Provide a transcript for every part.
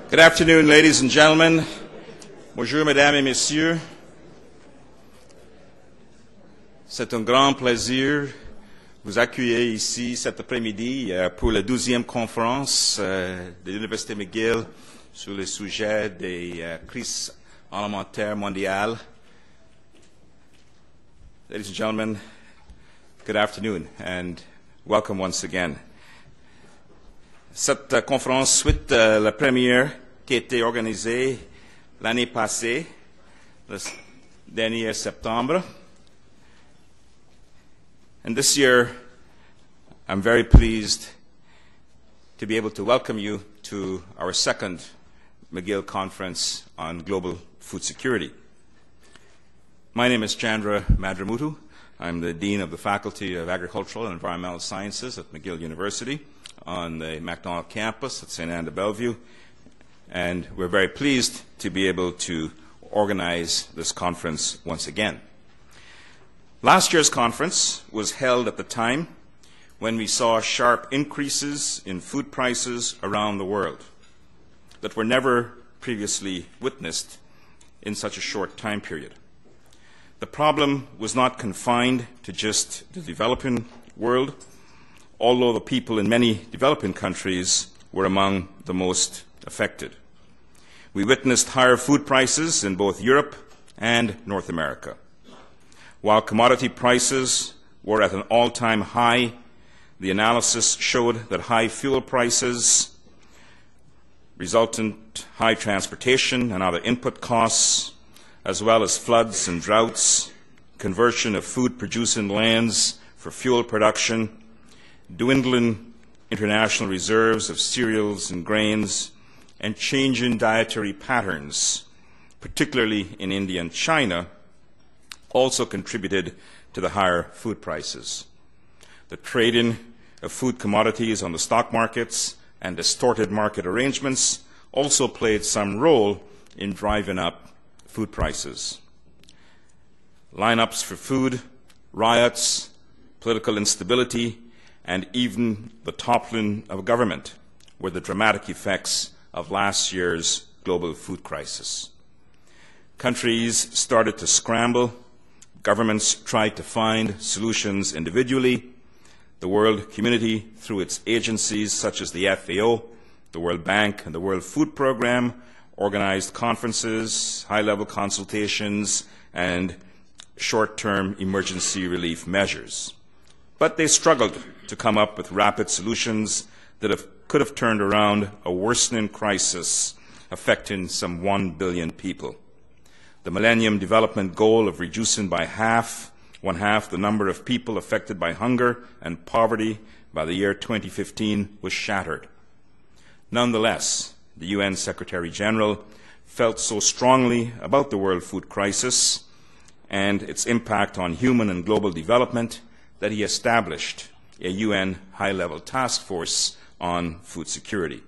Good afternoon, ladies and gentlemen. Bonjour, mesdames et messieurs. C'est un grand plaisir de vous accueillir ici cet après-midi pour la 12e conférence de l'Université McGill sur le sujet des crises alimentaires mondiales. Ladies and gentlemen, good afternoon and welcome once again. Cette conférence suite la première qui a été organisée l'année passée, le dernier septembre. And this year, I'm very pleased to be able to welcome you to our second McGill Conference on Global Food Security. My name is Chandra Madramuthu. I'm the Dean of the Faculty of Agricultural and Environmental Sciences at McGill University on the MacDonald campus at St. Anne de Bellevue. And we're very pleased to be able to organize this conference once again. Last year's conference was held at the time when we saw sharp increases in food prices around the world that were never previously witnessed in such a short time period. The problem was not confined to just the developing world, although the people in many developing countries were among the most affected. We witnessed higher food prices in both Europe and North America. While commodity prices were at an all-time high, the analysis showed that high fuel prices, resultant high transportation and other input costs, as well as floods and droughts, conversion of food-producing lands for fuel production, dwindling international reserves of cereals and grains, and changing dietary patterns, particularly in India and China, also contributed to the higher food prices. The trading of food commodities on the stock markets and distorted market arrangements also played some role in driving up food prices. Lineups for food, riots, political instability, and even the toppling of government were the dramatic effects of last year's global food crisis. Countries started to scramble. Governments tried to find solutions individually. The world community, through its agencies such as the FAO, the World Bank, and the World Food Programme, organized conferences, high-level consultations, and short-term emergency relief measures. But they struggled to come up with rapid solutions that could have turned around a worsening crisis affecting some 1 billion people. The Millennium Development Goal of reducing by one-half the number of people affected by hunger and poverty by the year 2015 was shattered. Nonetheless, the UN Secretary General felt so strongly about the world food crisis and its impact on human and global development that he established a UN high-level task force on food security.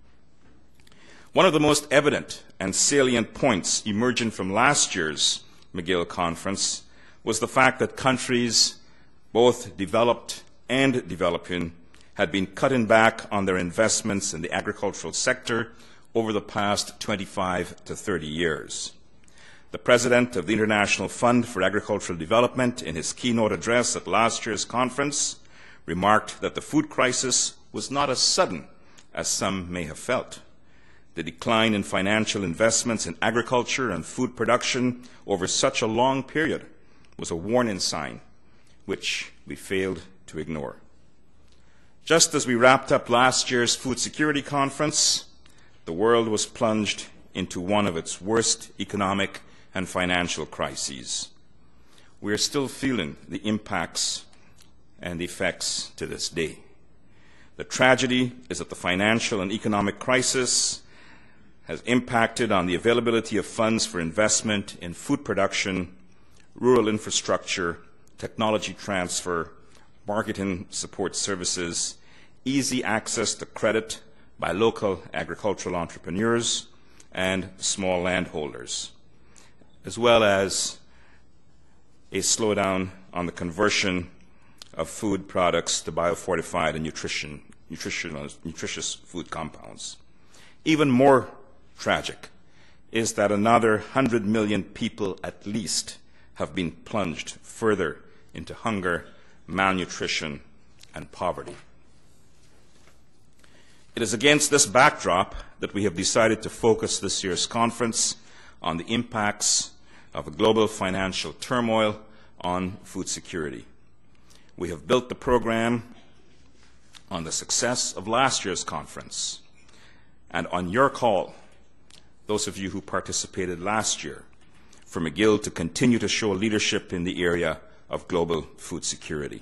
One of the most evident and salient points emerging from last year's McGill Conference was the fact that countries, both developed and developing, had been cutting back on their investments in the agricultural sector over the past 25 to 30 years. The President of the International Fund for Agricultural Development, in his keynote address at last year's conference, remarked that the food crisis was not as sudden as some may have felt. The decline in financial investments in agriculture and food production over such a long period was a warning sign which we failed to ignore. Just as we wrapped up last year's Food Security Conference, the world was plunged into one of its worst economic and financial crises. We are still feeling the impacts and the effects to this day. The tragedy is that the financial and economic crisis has impacted on the availability of funds for investment in food production, rural infrastructure, technology transfer, marketing support services, easy access to credit by local agricultural entrepreneurs and small landholders, as well as a slowdown on the conversion of food products to biofortified and nutritious food compounds. Even more tragic is that another 100 million people at least have been plunged further into hunger, malnutrition, and poverty. It is against this backdrop that we have decided to focus this year's conference on the impacts of a global financial turmoil on food security. We have built the program on the success of last year's conference and on your call, those of you who participated last year, for McGill to continue to show leadership in the area of global food security.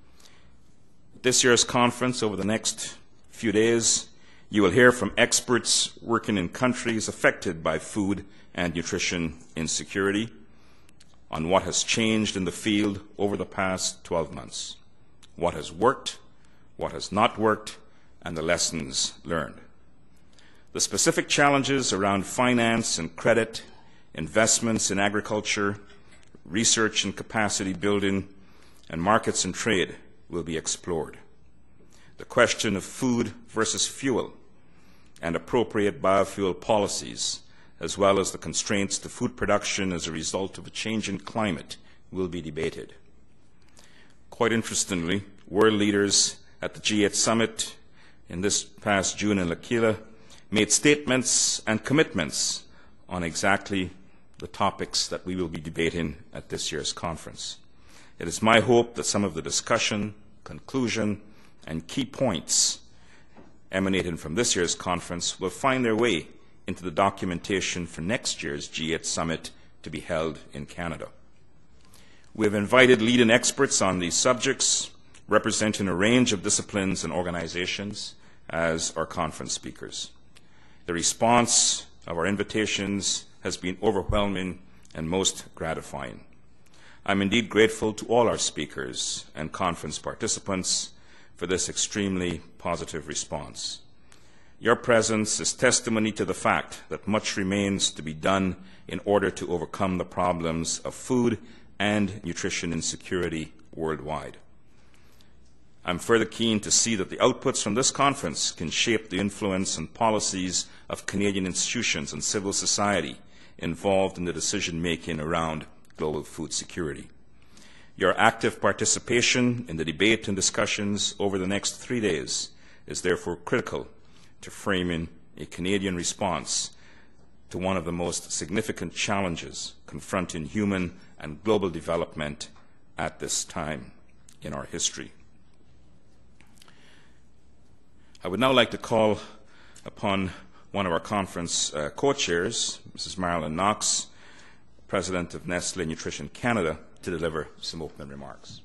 This year's conference, over the next few days, you will hear from experts working in countries affected by food and nutrition insecurity on what has changed in the field over the past 12 months, what has worked, what has not worked, and the lessons learned. The specific challenges around finance and credit, investments in agriculture, research and capacity building, and markets and trade will be explored. The question of food versus fuel and appropriate biofuel policies, as well as the constraints to food production as a result of a change in climate, will be debated. Quite interestingly, world leaders at the G8 summit in this past June in L'Aquila made statements and commitments on exactly the topics that we will be debating at this year's conference. It is my hope that some of the discussion, conclusion, and key points emanating from this year's conference will find their way into the documentation for next year's G8 summit to be held in Canada. We have invited leading experts on these subjects, representing a range of disciplines and organizations, as our conference speakers. The response of our invitations has been overwhelming and most gratifying. I'm indeed grateful to all our speakers and conference participants for this extremely positive response. Your presence is testimony to the fact that much remains to be done in order to overcome the problems of food and nutrition insecurity worldwide. I'm further keen to see that the outputs from this conference can shape the influence and policies of Canadian institutions and civil society involved in the decision-making around global food security. Your active participation in the debate and discussions over the next 3 days is therefore critical to framing a Canadian response to one of the most significant challenges confronting human and global development at this time in our history. I would now like to call upon one of our conference co-chairs, Mrs. Marilyn Knox, President of Nestlé Nutrition Canada, to deliver some opening remarks.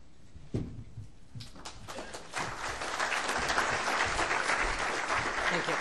Thank you.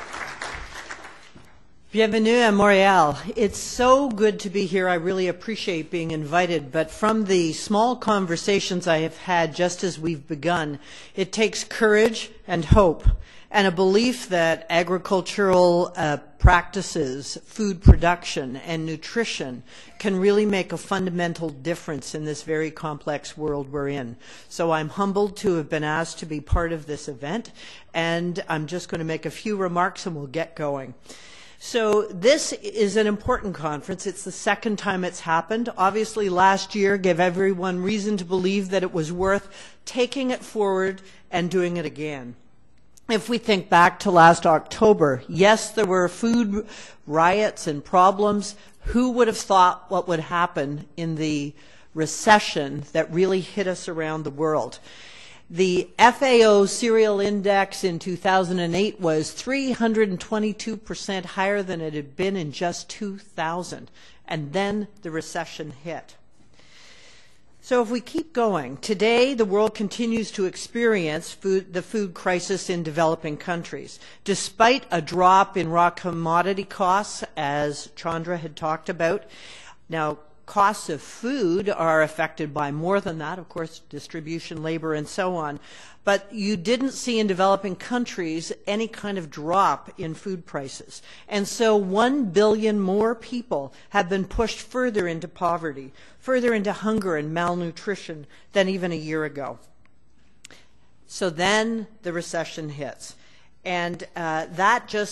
Bienvenue à Montréal. It's so good to be here. I really appreciate being invited. But from the small conversations I have had just as we've begun, it takes courage and hope and a belief that agricultural practices, food production, and nutrition can really make a fundamental difference in this very complex world we're in. So I'm humbled to have been asked to be part of this event, and I'm just going to make a few remarks and we'll get going. So this is an important conference. It's the second time it's happened. Obviously, last year gave everyone reason to believe that it was worth taking it forward and doing it again. If we think back to last October, yes, there were food riots and problems. Who would have thought what would happen in the recession that really hit us around the world? The FAO cereal index in 2008 was 322% higher than it had been in just 2000. And then the recession hit. So if we keep going, today the world continues to experience the food crisis in developing countries. Despite a drop in raw commodity costs, as Chandra had talked about, now costs of food are affected by more than that, of course, distribution, labor, and so on. But you didn't see in developing countries any kind of drop in food prices. And so 1 billion more people have been pushed further into poverty, further into hunger and malnutrition than even a year ago. So then the recession hits. And that just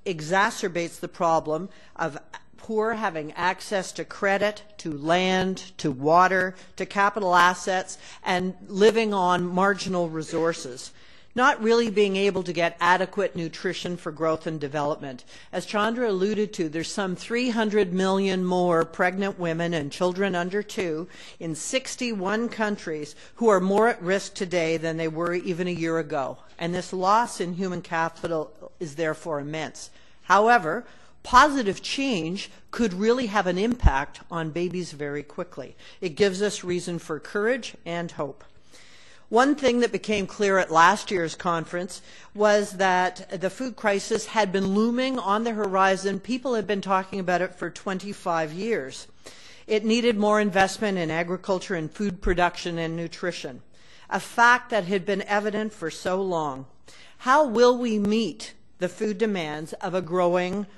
exacerbates the problem of poor having access to credit, to land, to water, to capital assets, and living on marginal resources, not really being able to get adequate nutrition for growth and development. As Chandra alluded to, there's some 300 million more pregnant women and children under 2 in 61 countries who are more at risk today than they were even a year ago. And this loss in human capital is therefore immense. However, positive change could really have an impact on babies very quickly. It gives us reason for courage and hope. One thing that became clear at last year's conference was that the food crisis had been looming on the horizon. People had been talking about it for 25 years. It needed more investment in agriculture and food production and nutrition, a fact that had been evident for so long. How will we meet the food demands of a growing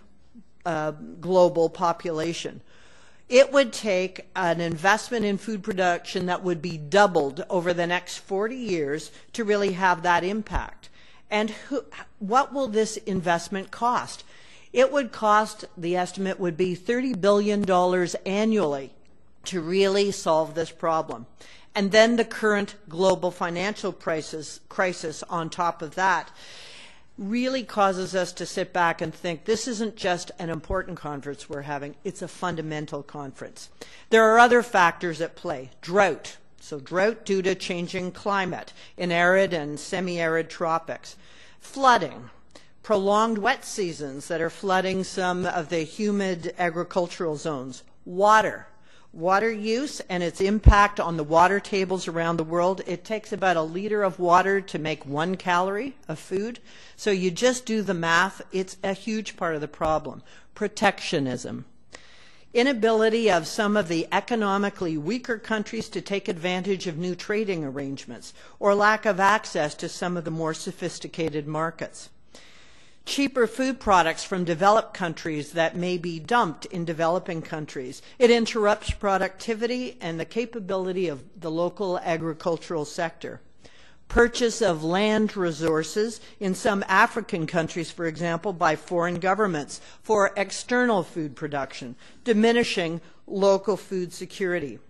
global population? It would take an investment in food production that would be doubled over the next 40 years to really have that impact. And what will this investment cost? It would cost, the estimate would be $30 billion annually to really solve this problem. And then the current global financial crisis on top of that really causes us to sit back and think this isn't just an important conference we're having, it's a fundamental conference. There are other factors at play. Drought. So drought due to changing climate in arid and semi-arid tropics. Flooding. Prolonged wet seasons that are flooding some of the humid agricultural zones. Water. Water use and its impact on the water tables around the world. It takes about a liter of water to make 1 calorie of food. So you just do the math. It's a huge part of the problem. Protectionism. Inability of some of the economically weaker countries to take advantage of new trading arrangements, or lack of access to some of the more sophisticated markets. Cheaper food products from developed countries that may be dumped in developing countries. It interrupts productivity and the capability of the local agricultural sector. Purchase of land resources in some African countries, for example, by foreign governments for external food production, diminishing local food security.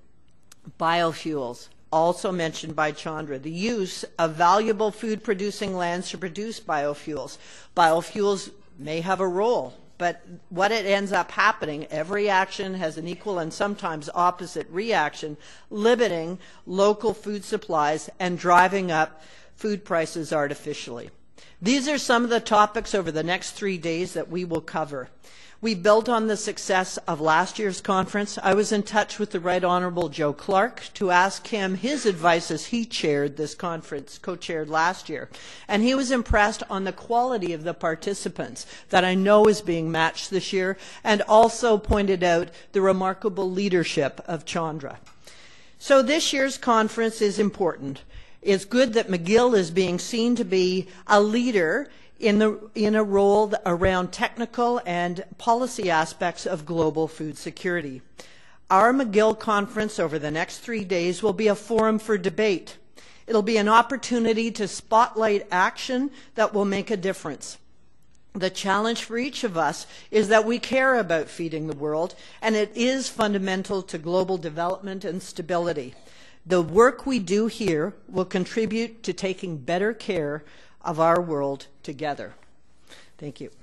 Biofuels. Also mentioned by Chandra, the use of valuable food-producing lands to produce biofuels. Biofuels may have a role, but what it ends up happening, every action has an equal and sometimes opposite reaction, limiting local food supplies and driving up food prices artificially. These are some of the topics over the next 3 days that we will cover. We built on the success of last year's conference. I was in touch with the Right Honourable Joe Clark to ask him his advice as he chaired this conference, co-chaired last year. And he was impressed on the quality of the participants that I know is being matched this year, and also pointed out the remarkable leadership of Chandra. So this year's conference is important. It's good that McGill is being seen to be a leader in a role around technical and policy aspects of global food security. Our McGill conference over the next 3 days will be a forum for debate. It'll be an opportunity to spotlight action that will make a difference. The challenge for each of us is that we care about feeding the world, and it is fundamental to global development and stability. The work we do here will contribute to taking better care of our world together. Thank you.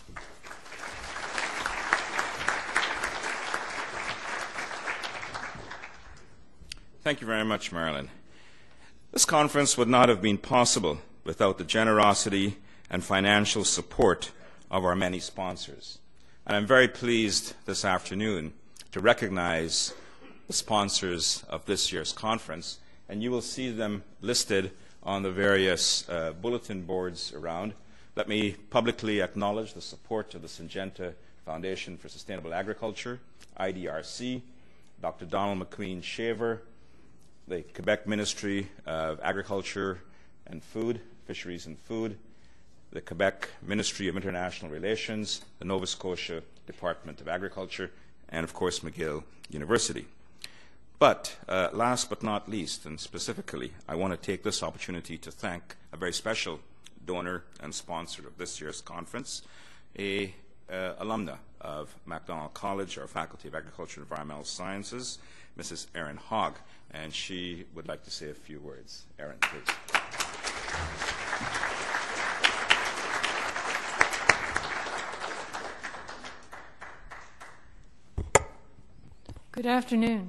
Thank you very much, Marilyn. This conference would not have been possible without the generosity and financial support of our many sponsors. And I'm very pleased this afternoon to recognize the sponsors of this year's conference, and you will see them listed on the various bulletin boards around. Let me publicly acknowledge the support of the Syngenta Foundation for Sustainable Agriculture, IDRC, Dr. Donald McQueen Shaver, the Quebec Ministry of Agriculture and Food, Fisheries and Food, the Quebec Ministry of International Relations, the Nova Scotia Department of Agriculture, and of course McGill University. But last but not least, and specifically, I want to take this opportunity to thank a very special donor and sponsor of this year's conference. a alumna of Macdonald College, our Faculty of Agriculture and Environmental Sciences, Mrs. Erin Hogg, and she would like to say a few words. Erin, please. Good afternoon.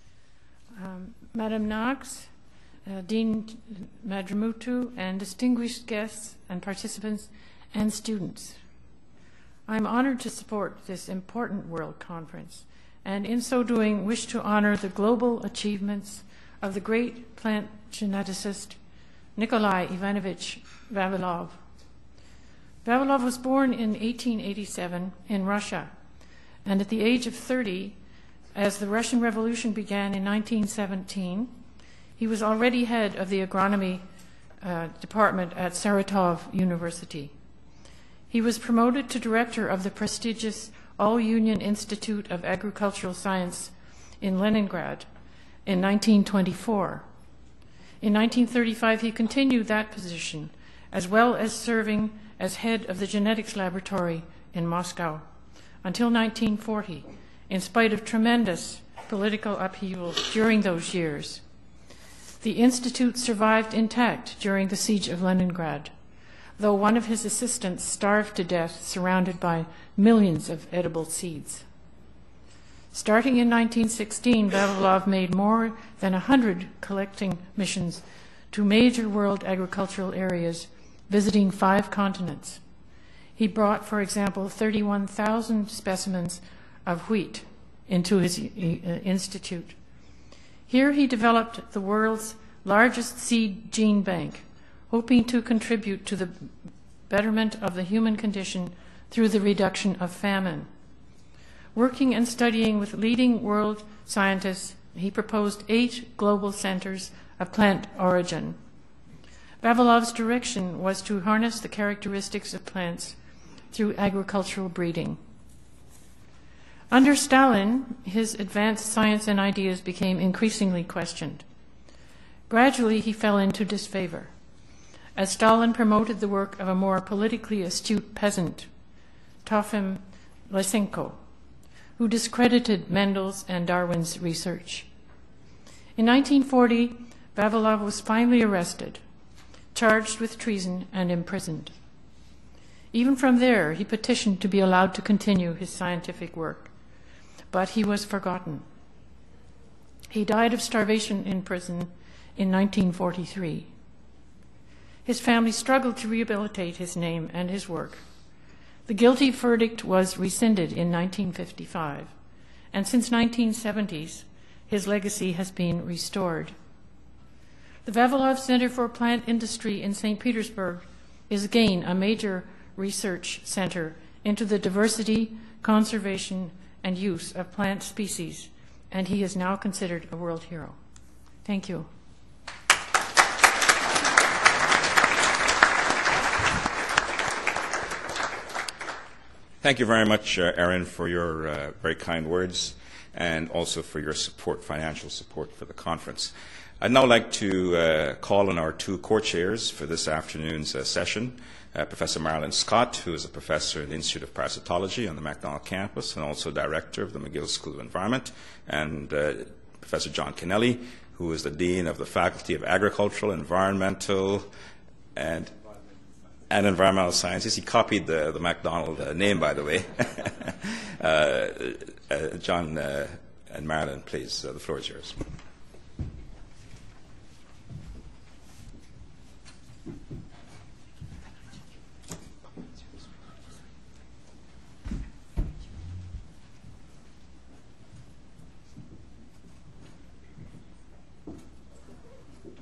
Madam Knox, Dean Madramutu, and distinguished guests and participants and students. I'm honored to support this important World Conference, and in so doing wish to honor the global achievements of the great plant geneticist Nikolai Ivanovich Vavilov. Vavilov was born in 1887 in Russia, and at the age of 30, as the Russian Revolution began in 1917, he was already head of the agronomy department at Saratov University. He was promoted to director of the prestigious All-Union Institute of Agricultural Science in Leningrad in 1924. In 1935, he continued that position, as well as serving as head of the genetics laboratory in Moscow, until 1940, in spite of tremendous political upheaval during those years. The institute survived intact during the siege of Leningrad, though one of his assistants starved to death surrounded by millions of edible seeds. Starting in 1916, Vavilov made more than 100 collecting missions to major world agricultural areas, visiting 5 continents. He brought, for example, 31,000 specimens of wheat into his institute. Here he developed the world's largest seed gene bank, hoping to contribute to the betterment of the human condition through the reduction of famine. Working and studying with leading world scientists, he proposed 8 global centers of plant origin. Vavilov's direction was to harness the characteristics of plants through agricultural breeding. Under Stalin, his advanced science and ideas became increasingly questioned. Gradually, he fell into disfavor, as Stalin promoted the work of a more politically astute peasant, Trofim Lysenko, who discredited Mendel's and Darwin's research. In 1940, Vavilov was finally arrested, charged with treason, and imprisoned. Even from there, he petitioned to be allowed to continue his scientific work, but he was forgotten. He died of starvation in prison in 1943. His family struggled to rehabilitate his name and his work. The guilty verdict was rescinded in 1955, and since 1970s, his legacy has been restored. The Vavilov Center for Plant Industry in St. Petersburg is again a major research center into the diversity, conservation, and use of plant species, and he is now considered a world hero. Thank you. Thank you very much, Erin, for your very kind words and also for your support, financial support for the conference. I'd now like to call on our 2 co-chairs for this afternoon's session, Professor Marilyn Scott, who is a professor in the Institute of Parasitology on the Macdonald campus and also director of the McGill School of Environment, and Professor John Kennelly, who is the Dean of the Faculty of Agricultural, Environmental, and Environmental Sciences. He copied the Macdonald name, by the way. John and Marilyn, please, the floor is yours.